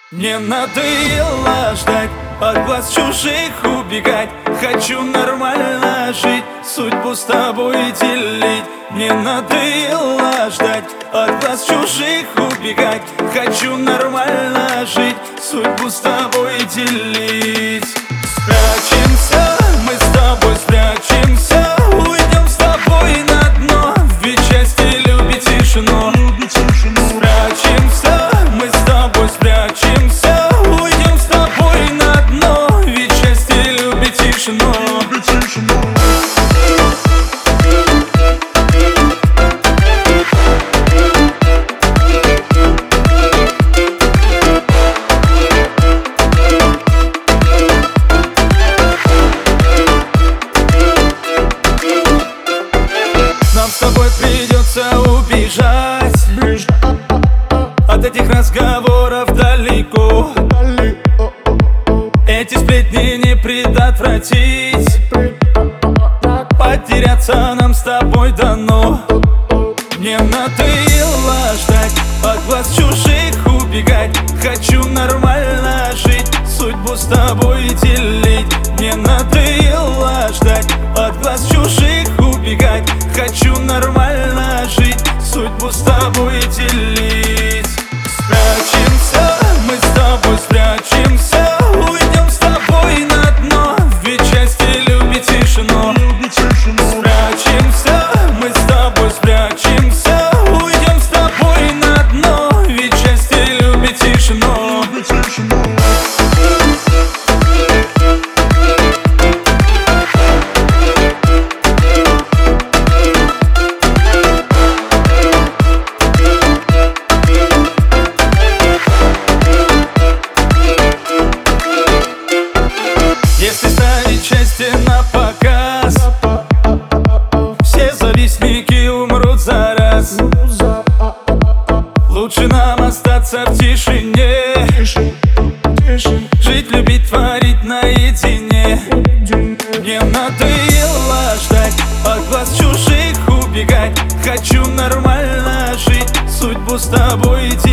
Мне надоело ждать, от глаз чужих убегать. Хочу нормально жить, судьбу с тобой делить. Мне надоело ждать, от глаз чужих убегать. Хочу нормально жить, судьбу с тобой делить. Спрячемся, мы с тобой спрячемся. Уйдем с тобой на дно, ведь счастье любит тишину. Спрячемся, мы с тобой спрячемся. Уйдем с тобой на дно, ведь счастье любит тишину. Нам с тобой придется убежать от этих разговоров далеко. Эти сплетни не предотвратить, потеряться нам с тобой дано. Мне надоело ждать, от глаз чужих убегать. Хочу нормально жить, судьбу с тобой делить. Мне надоело ждать, от глаз чужих убегать. Хочу нормально жить, судьбу с тобой делить. Спрячемся, мы с тобой спрячемся. Уйдем с тобой на дно, ведь счастье любит тишину. Спрячемся, мы с тобой спрячемся. Уйдем с тобой на дно, ведь счастье любит тишину. Если ставить счастье на показ, все завистники умрут за раз. Лучше нам остаться в тишине, жить, любить, творить наедине. Мне надоело ждать, от глаз чужих убегать. Хочу нормально жить, судьбу с тобой делить.